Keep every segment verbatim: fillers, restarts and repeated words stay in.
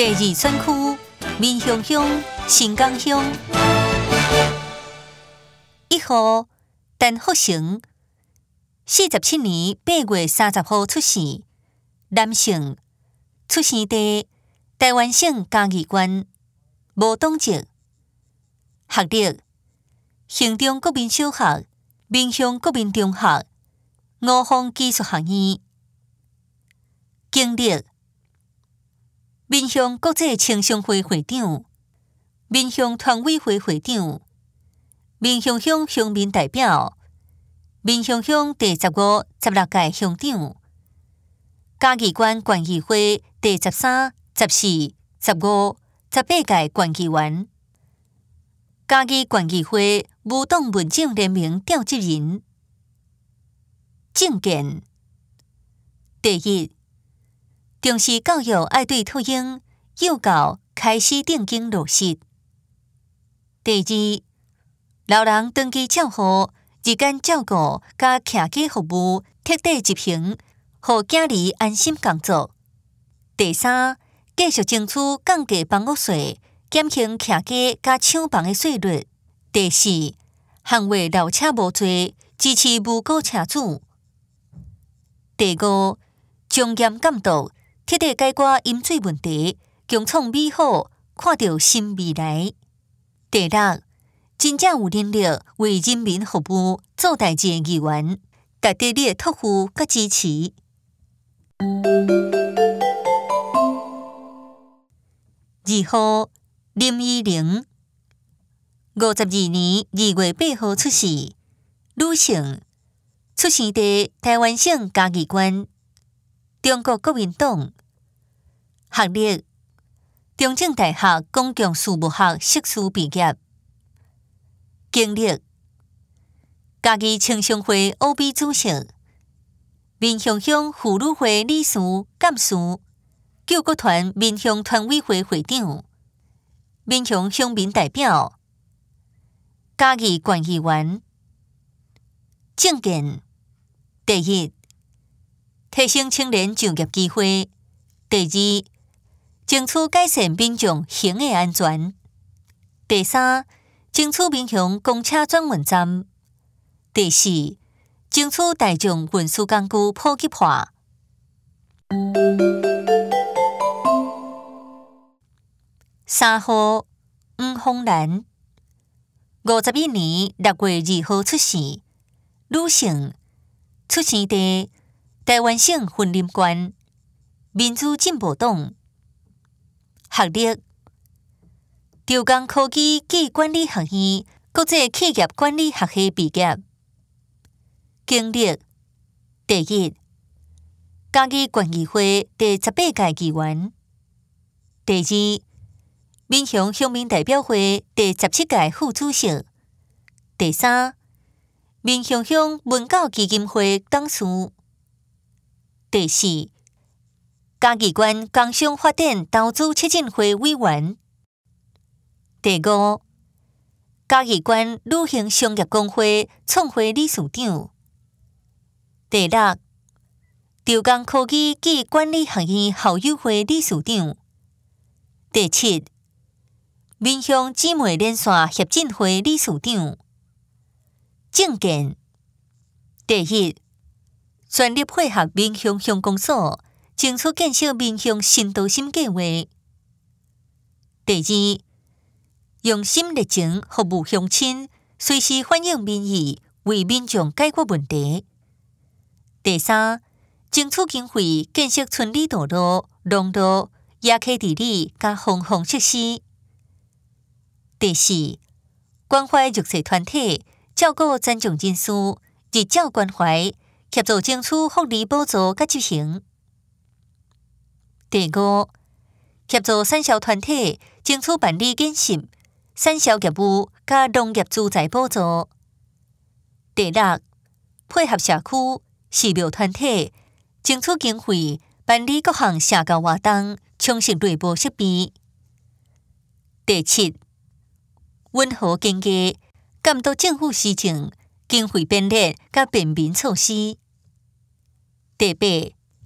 第二选区民雄乡、新港乡。一号陈福成，四十七年八月三十号出世，男性，出生地台湾省嘉义县，无党籍，学历衡中国民小学、民雄国民中学、五峰技术学院，经历民雄国际青商会会长、民雄团委会会长、民雄乡乡民代表、民雄乡第十五、十六届乡长、嘉义县县议会第十三、十四、十五、十八届县议员，嘉义县议会无党文政联盟召集人。政见第一，重视教育爱对托婴、幼教开始正经落实。第二，老人长期照护、日间照顾甲徛家服务彻底执行，互囝儿安心工作。第三，继续争取降低房屋税，减轻徛家甲抢房的税率。第四，捍卫老车无罪，支持无辜车主。第五，从严监督，彻底解决饮水问题，共创美好，看到新未来。第六，真正有能力为人民服务、做代志的议员，值得你的托付甲支持。二号林依玲，五十二年二月八号出世，女性，出生地台湾省嘉义县，中国国民党，学历中正大学公共事务学硕士毕业，经历嘉义青商会 O B 主席、民雄乡妇女会理事、干事、救国团民雄团委会会长、民雄乡民代表、嘉义县议员。政见第一，提升青年就业机会；第二，争取改善民众行的安全；第三，争取民雄公车转运站；第四，争取大众运输工具普及化。三号黄凤兰，五十一年六月二號出世，女性，出生地台灣省雲林縣，民主進步黨，學歷中江科技暨管理學院國際企業管理學系畢業，經歷第一，嘉義縣議會第十八屆議員，第二，民雄鄉民代表會第十七屆副主席，第三，民雄鄉文教基金會董事，第四，嘉義縣工商發展投資促進會委員，第五，嘉義縣女性商業公會創會理事長，第六，中江科技暨管理學院校友會理事長，第七，民雄姊妹連線協進會理事長。政見第一，全力配合民雄鄉公所，爭取建設民雄新都心計劃。第二，用心熱情服務鄉親，隨時反映民意，為民眾解決問題。第三，爭取經費建設村里道路、農路、夜溪治理甲防洪設施。第四，關懷弱勢團體，照顧殘障人士，日照關懷，協助爭取福利補助甲執行。第五，協助產銷團體，爭取辦理建設、產銷業務甲農業資材補助。第六，配合社區、寺廟團體，爭取經費辦理各項社交活動，充實內部設備。第七，溫和經濟，監督政府施政，經費編列甲便民措施。第八，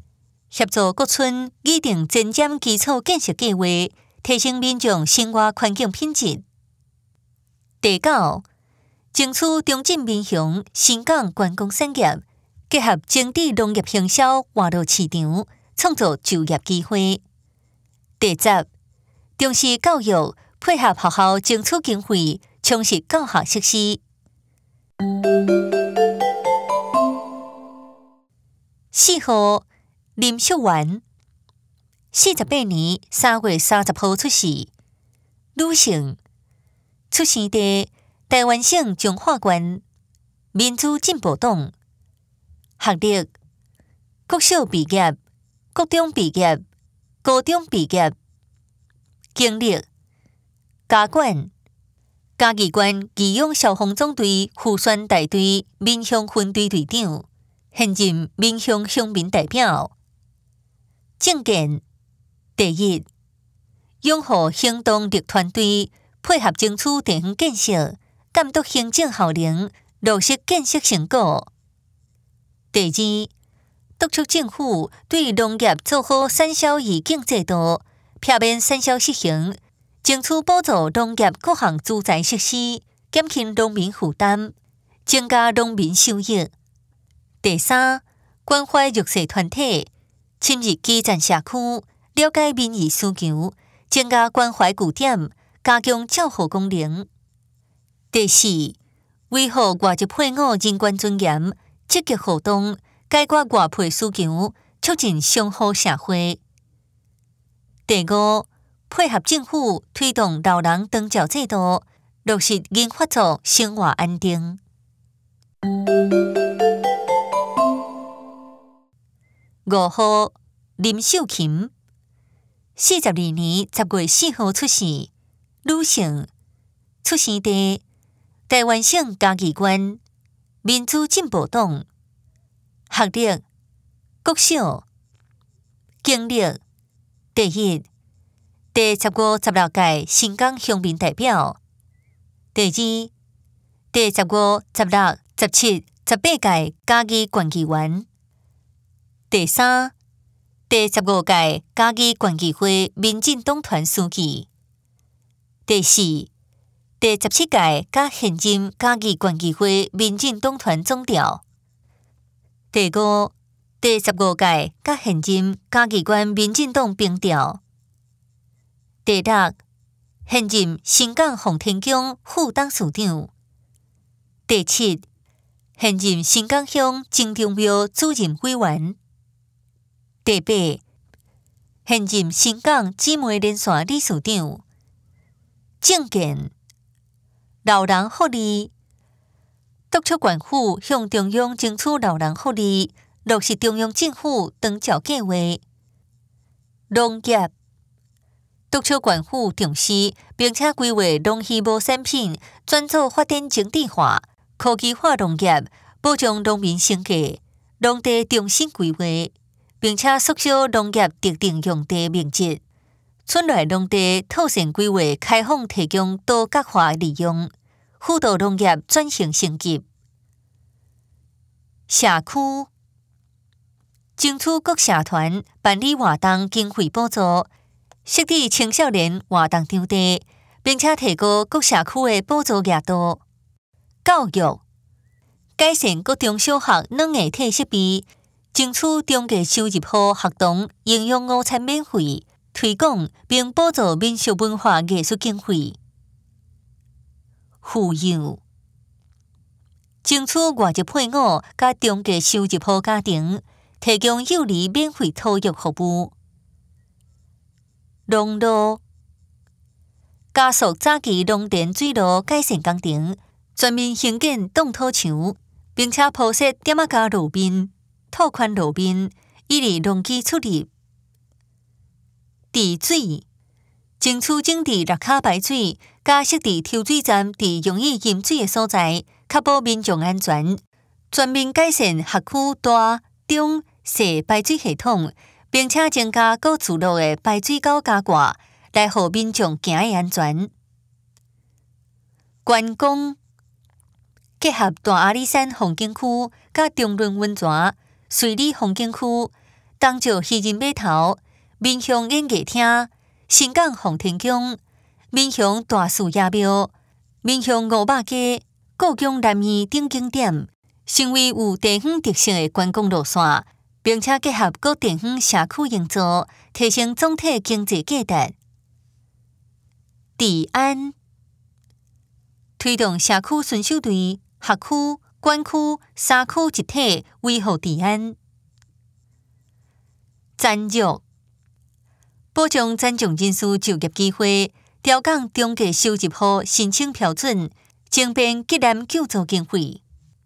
协助各村拟定前瞻基础建设计划，提升民众生活环境品质。第九，争取中正民雄新港观光产业，结合精致农业行销活络市场，创造就业机会。第十，重视教育，配合学校争取经费，充实教学设施。四号，林秀媛，四十八年三月三十号出世，女性，出生地台湾省彰化县，民主进步党。学历，国小毕业，国中毕业，高中毕业。经历，家管，嘉义县义勇消防总队护宣大队民乡分队队长，现任民乡乡民代表。政见，第一，拥护行动力团队，配合争取地方建设，监督行政效能，落实建设成果。第二，督促政府对农业做好产销预警制度，避免产销失衡，争取补助农业各项资材设施，减轻农民负担，增加农民收益。第三，关怀弱势团体，深入基层社区，了解民意需求，增加关怀据点，加强照护功能。第四，维护外籍配偶人权尊严，积极互动，解决外配需求，促进相互社会。第五，配合政府推动老人长照制度，落实银发族生活安定。五号，林秀琴，四十二年十月四号出世，女性，出生地台湾省嘉义县，民主进步党。学历，国小。经历，第一，第十五、十六届新港乡民代表。第二，第十五、十六、十七、十八届嘉义县议员。第三，第十五届嘉义县议会民进党团书记。第四，第十七届甲现任嘉义县议会民进党团总调。第五，第十五届甲现任嘉义县民进党兵调。第六，现任新港奉天宫副董事长。第七，现任新港乡曾中庙主任委员。第八，现任新港姊妹连线理事长。政见，老人福利，督促县府向中央争取老人福利，落实中央政府长照计划。农业，督促县府重视，并且规划农渔牧产品转做发展精致化、科技化农业，保障农民生计。农地重新规划，并且缩小农业特定用地面积。村内农地套线规划开放，提供多角化利用，辅导农业转型升级。社区，争取各社团办理活动经费补助，设置青少年活动场地，并且提高各社区的补助额度。教育，改善各中小学软硬体设备，争取中价收入户学童营养午餐免费，推广并补助民俗文化艺术经费。扶幼，争取外籍配偶甲中价收入户家庭提供幼儿免费托育服务。农路，加速早期农田水路改善工程，全面兴建冻土墙，并且铺设点仔加路面、拓宽路面，以利农机出入。治水，争取整治六卡排水，加设置抽水站伫容易淹水的所在，确保民众安全。全面改善辖区大、中、小排水系统，并且增加各自路的排水沟加挂，来互民众行的安全。观光，结合大阿里山风景区甲中仑温泉、水里风景区， 东石渔人码头、民雄演艺厅、新港奉天宫、民雄大树爷庙、民雄五马街、故宫南院等景点，成为有地方特色的观光路线，并且结合各地方社区营造，提升总体经济价值。治安推动社区巡守队、学区、管区三区一体维护治安。产业保障残障人士就业机会，调降中介收入户申请标准，增编急难救助经费。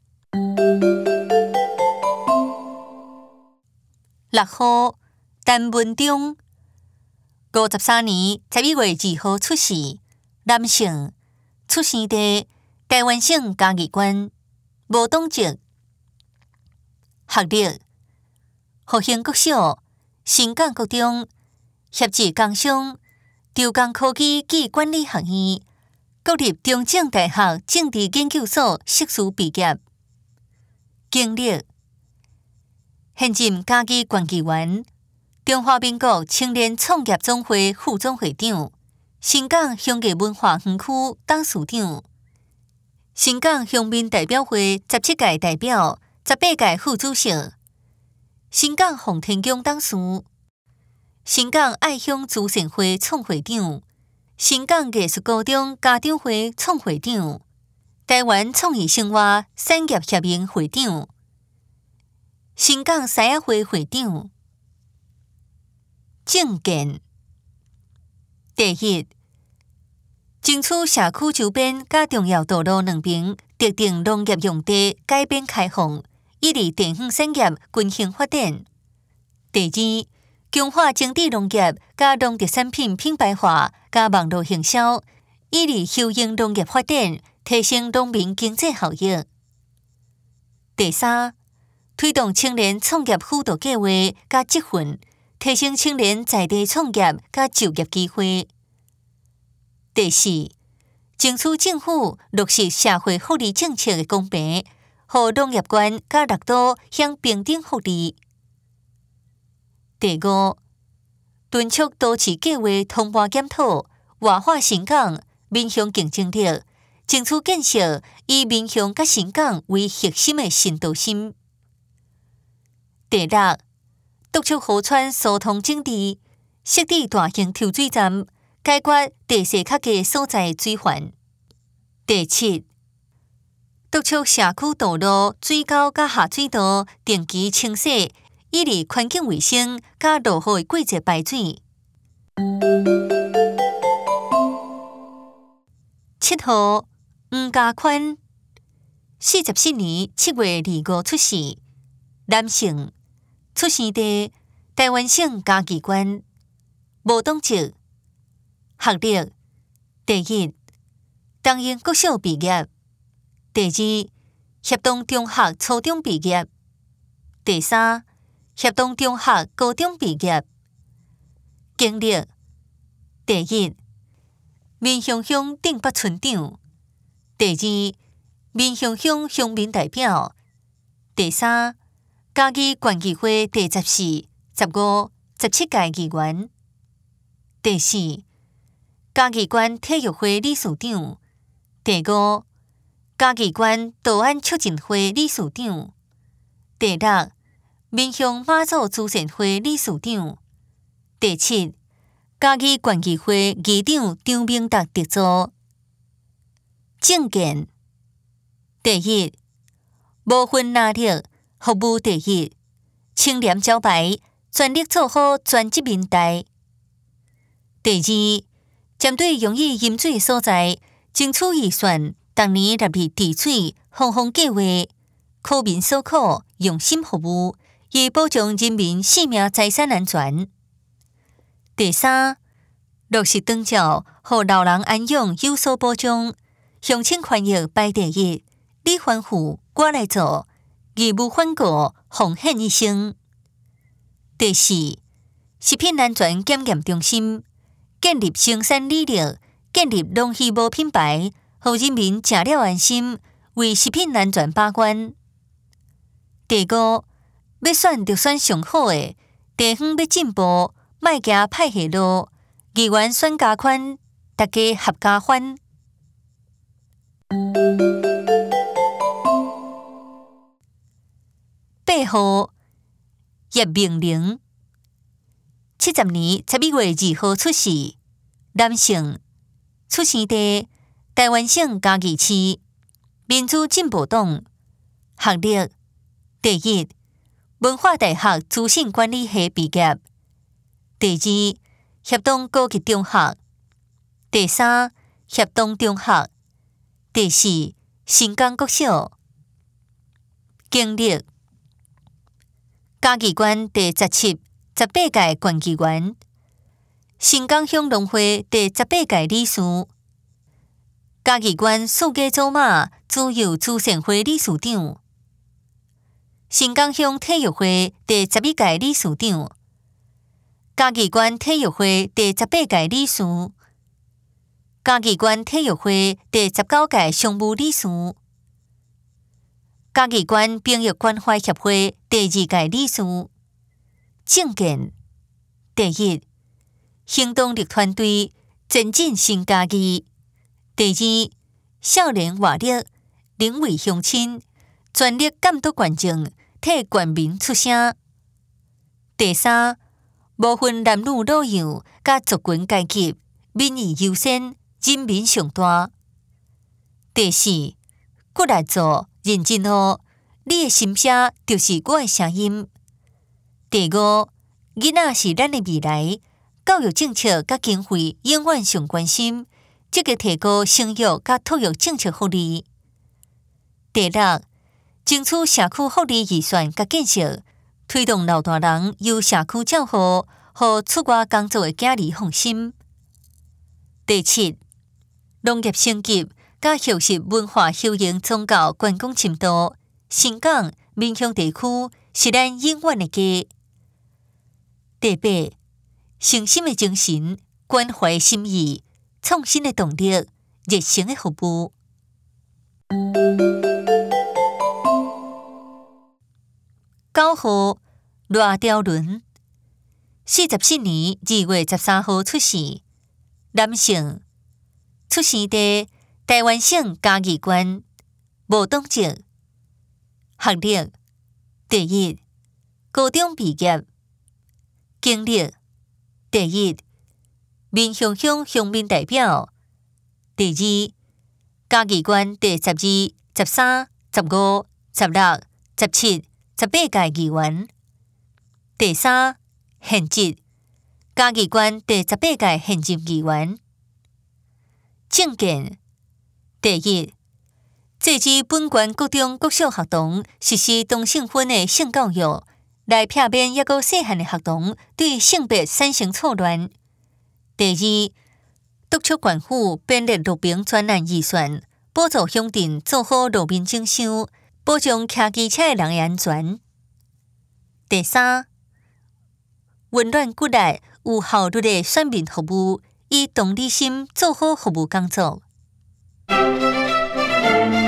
六号，陈文忠，五十三年十一月二号出世，男性，出生地台湾省嘉义县，无党籍，学历，复兴国小、新港国中、协志工商、中港科技暨管理学院、国立中正大学政治研究所硕士毕业。经历，现任嘉义县议员、中华民国青年创业总会副总会长、新港乡艺文化园区董事长、新港乡民代表会十七届代表、十八届副主席、新港奉天宫董事、新港爱乡慈善会创会长、新港艺术高中家长会创会长、台湾创意生活产业协会会长、新港西雅会会长。政见第一，争取社区周边甲重要道路两边特定农业用地改变开放，以利地方产业均衡发展。第二，强化精致农业甲农特产品品牌化甲网络行销，以利休闲农业发展，提升农民经济效益。第三，推动青年创业辅导计划甲积分，提升青年在地创业甲就业机会。第四，争取政府落实社会福利政策的公平，互农业权甲六都享平等福利。第五，敦促都市计划通盘检讨，活化新港、民雄竞争力，争取建设以民雄甲新港为核心的新都心。第六，督促河川疏通整治，设置大型抽水站，解决地势较低所在水患。第七，督促社区道路、水沟甲下水道定期清洗，以利环境卫生甲落雨的季节排水。七号，黄家宽，四十四年七月二五出世，男性，出生地台湾省嘉义县，无党籍，学历，第一，东英国小毕业；第二，协同中学初中毕业；第三，协同中学高中毕业。经历，第一，民雄乡镇北村长；第二，民雄乡乡民代表；第三，嘉义县议会第十四、十五、十七届议员；第四，嘉义县体育会理事长；第五，嘉义县道安促进会理事长；第六，民雄妈祖慈善会理事长；第七，嘉义县议会议长张明达特助。政见第一，无分蓝绿，服务第一，清廉招牌，全力做好专职民代。第二，针对容易淹水所在，争取预算，逐年纳入治水、防洪计划，苦民所苦，用心服务，以保障人民性命财产安全。第三，落实长照，互老人安养有所保障，乡亲权益排第一，你反腐我来做，义务反告，奉献一生。第四，食品安全检验中心，建立生产履历，建立农渔无品牌，互人民食了安心，为食品安全把关。第五，要选就选上好的， 地方要進步，莫行歹下路。議員選加寬，大家合家歡。八號葉明玲，七十年十一月二號出世，男性，出生地台灣省嘉義市，民主進步黨，學歷第一，文化大學資訊管理系畢業；第二，協同高級中學；第三，協同中學；第四，新港國小。經歷嘉義縣第十七、十八屆縣議員，新港鄉農會第十八屆理事，嘉義縣世界祖馬自由慈善會理事長，新港鄉體育會第十一屆理事長，嘉義縣體育會第十八屆理事，嘉義縣體育會第十九屆常務理事，嘉義縣朋友關懷協會第二屆理事。政見第一，行動力團隊前進新嘉義；第二，少年活力領為鄉親，全力監督權政，替全民出聲；第三，無分男女老幼，甲族群階級，民意優先，人民上大；第四，骨力做，認真學，你的心聲就是我的聲音。第五，囡仔是咱的未來，教育政策甲經費永遠上關心，積極提高生育甲托育政策福利。第六，爭取社區福利預算甲建設，推動老大人由社區照護，互出外工作的囝兒放心。第七，農業升級甲學習文化休閒宗教觀光深度，新港民鄉地區是咱永遠的家。第八，誠心的精神，關懷的心意，創新的動力，熱誠的服務。九號羅兆倫，四十四年二月十三號出世，男性，出生地台灣省嘉義縣，無黨籍，學歷第一，高中畢業。經歷第一，民雄鄉鄉民代表；第二，嘉義縣第十二、十三、十五、十六、十七、十八屆議員；第三，現職嘉義縣第十八屆現任議員。政見第一，制止本縣各中各小學童實施同性婚的性教育，來避免抑個細漢的學童對性別產生錯亂。第二，督促縣府編列路邊專案預算，補助鄉鎮做好路面整修，保障騎機車的人的安全。第三，溫暖鼓勵有效率的選民服務，以同理心做好服務工作。